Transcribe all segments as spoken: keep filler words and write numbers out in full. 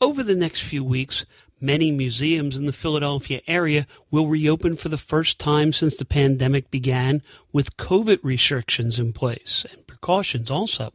Over the next few weeks, many museums in the Philadelphia area will reopen for the first time since the pandemic began, with COVID restrictions in place and precautions also.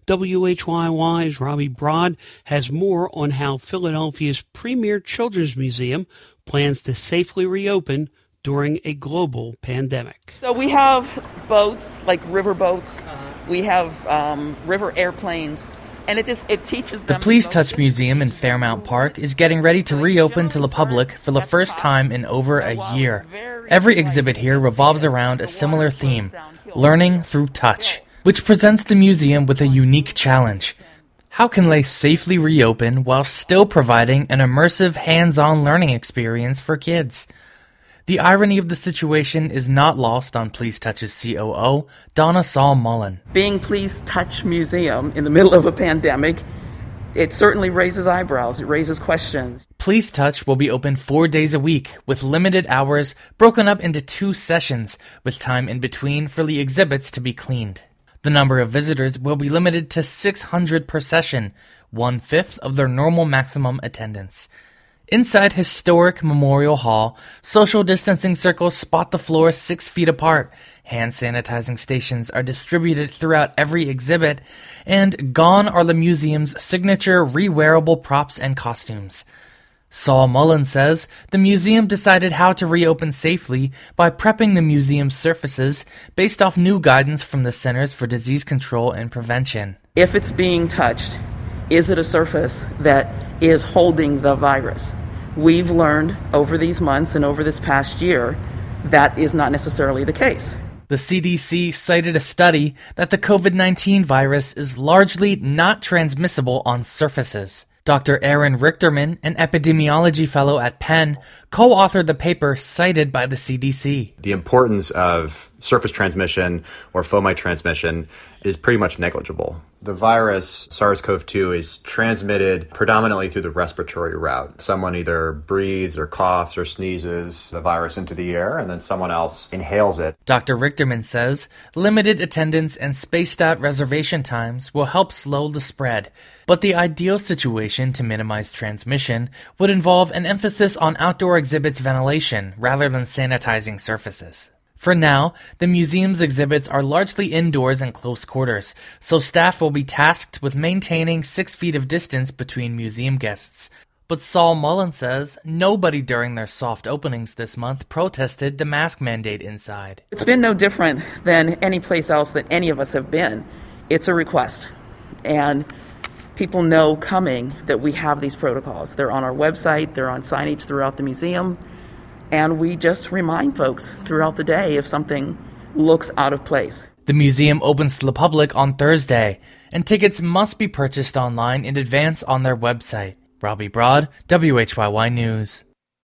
W H Y Y's Robbie Broad has more on how Philadelphia's premier children's museum plans to safely reopen during a global pandemic. So we have boats, like river boats. We have um, river airplanes. And it just, it teaches them. The Please Touch Museum in Fairmount Park is getting ready to reopen to the public for the first time in over a year. Every exhibit here revolves around a similar theme, learning through touch, which presents the museum with a unique challenge. How can they safely reopen while still providing an immersive hands-on learning experience for kids? The irony of the situation is not lost on Please Touch's C O O, Donna Saul Mullen. Being Please Touch Museum in the middle of a pandemic, it certainly raises eyebrows. It raises questions. Please Touch will be open four days a week with limited hours broken up into two sessions with time in between for the exhibits to be cleaned. The number of visitors will be limited to six hundred per session, one-fifth of their normal maximum attendance. Inside historic Memorial Hall, social distancing circles spot the floor six feet apart, hand sanitizing stations are distributed throughout every exhibit, and gone are the museum's signature re-wearable props and costumes. Saul Mullen says the museum decided how to reopen safely by prepping the museum's surfaces based off new guidance from the Centers for Disease Control and Prevention. If it's being touched, is it a surface that is holding the virus? We've learned over these months and over this past year that is not necessarily the case. The C D C cited a study that the COVID nineteen virus is largely not transmissible on surfaces. Doctor Aaron Richterman, an epidemiology fellow at Penn, co-authored the paper cited by the C D C. The importance of surface transmission or fomite transmission is pretty much negligible. The virus, SARS-C o V two, is transmitted predominantly through the respiratory route. Someone either breathes or coughs or sneezes the virus into the air, and then someone else inhales it. Doctor Richterman says limited attendance and spaced-out reservation times will help slow the spread, but the ideal situation to minimize transmission would involve an emphasis on outdoor exhibits ventilation rather than sanitizing surfaces. For now, the museum's exhibits are largely indoors and close quarters, so staff will be tasked with maintaining six feet of distance between museum guests. But Saul Mullen says nobody during their soft openings this month protested the mask mandate inside. It's been no different than any place else that any of us have been. It's a request. And people know coming that we have these protocols. They're on our website, they're on signage throughout the museum. And we just remind folks throughout the day if something looks out of place. The museum opens to the public on Thursday, and tickets must be purchased online in advance on their website. Robbie Broad, W H Y Y News.